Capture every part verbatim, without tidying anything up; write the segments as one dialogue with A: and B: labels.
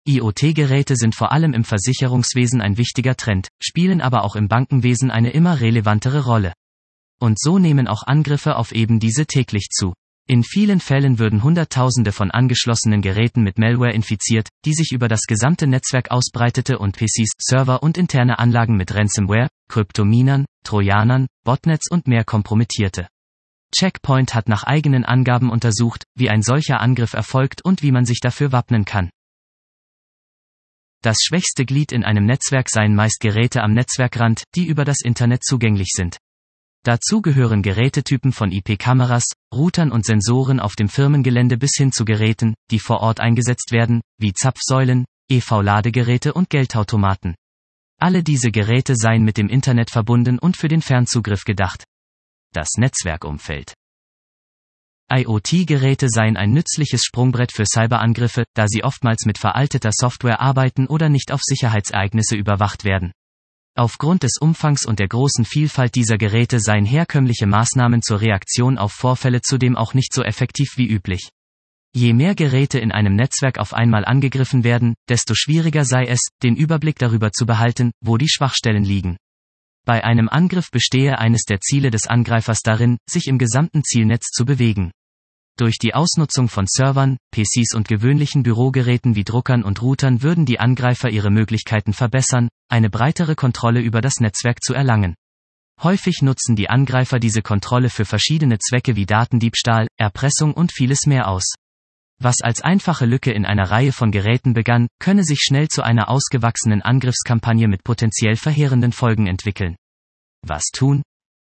A: I O T-Geräte sind vor allem im Versicherungswesen ein wichtiger Trend, spielen aber auch im Bankenwesen eine immer relevantere Rolle. Und so nehmen auch Angriffe auf eben diese täglich zu. In vielen Fällen würden Hunderttausende von angeschlossenen Geräten mit Malware infiziert, die sich über das gesamte Netzwerk ausbreitete und P Cs, Server und interne Anlagen mit Ransomware, Kryptominern, Trojanern, Botnets und mehr kompromittierte. Check Point hat nach eigenen Angaben untersucht, wie ein solcher Angriff erfolgt und wie man sich dafür wappnen kann. Das schwächste Glied in einem Netzwerk seien meist Geräte am Netzwerkrand, die über das Internet zugänglich sind. Dazu gehören Gerätetypen von I P-Kameras, Routern und Sensoren auf dem Firmengelände bis hin zu Geräten, die vor Ort eingesetzt werden, wie Zapfsäulen, E V-Ladegeräte und Geldautomaten. Alle diese Geräte seien mit dem Internet verbunden und für den Fernzugriff gedacht. Das Netzwerkumfeld. I O T-Geräte seien ein nützliches Sprungbrett für Cyberangriffe, da sie oftmals mit veralteter Software arbeiten oder nicht auf Sicherheitsereignisse überwacht werden. Aufgrund des Umfangs und der großen Vielfalt dieser Geräte seien herkömmliche Maßnahmen zur Reaktion auf Vorfälle zudem auch nicht so effektiv wie üblich. Je mehr Geräte in einem Netzwerk auf einmal angegriffen werden, desto schwieriger sei es, den Überblick darüber zu behalten, wo die Schwachstellen liegen. Bei einem Angriff bestehe eines der Ziele des Angreifers darin, sich im gesamten Zielnetz zu bewegen. Durch die Ausnutzung von Servern, P Cs und gewöhnlichen Bürogeräten wie Druckern und Routern würden die Angreifer ihre Möglichkeiten verbessern, eine breitere Kontrolle über das Netzwerk zu erlangen. Häufig nutzen die Angreifer diese Kontrolle für verschiedene Zwecke wie Datendiebstahl, Erpressung und vieles mehr aus. Was als einfache Lücke in einer Reihe von Geräten begann, könne sich schnell zu einer ausgewachsenen Angriffskampagne mit potenziell verheerenden Folgen entwickeln. Was tun?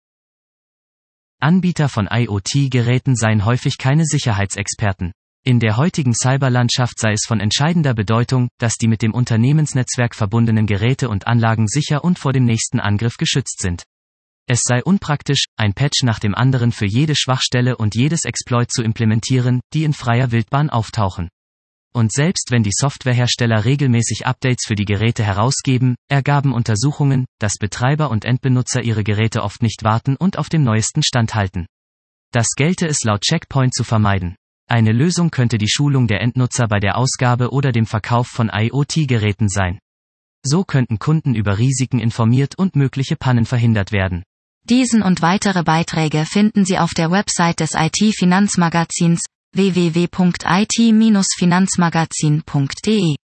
A: Anbieter von I O T-Geräten seien häufig keine Sicherheitsexperten. In der heutigen Cyberlandschaft sei es von entscheidender Bedeutung, dass die mit dem Unternehmensnetzwerk verbundenen Geräte und Anlagen sicher und vor dem nächsten Angriff geschützt sind. Es sei unpraktisch, ein Patch nach dem anderen für jede Schwachstelle und jedes Exploit zu implementieren, die in freier Wildbahn auftauchen. Und selbst wenn die Softwarehersteller regelmäßig Updates für die Geräte herausgeben, ergaben Untersuchungen, dass Betreiber und Endbenutzer ihre Geräte oft nicht warten und auf dem neuesten Stand halten. Das gelte es laut Check Point zu vermeiden. Eine Lösung könnte die Schulung der Endnutzer bei der Ausgabe oder dem Verkauf von I O T-Geräten sein. So könnten Kunden über Risiken informiert und mögliche Pannen verhindert werden.
B: Diesen und weitere Beiträge finden Sie auf der Website des I T-Finanzmagazins w w w punkt i t Bindestrich finanzmagazin punkt d e.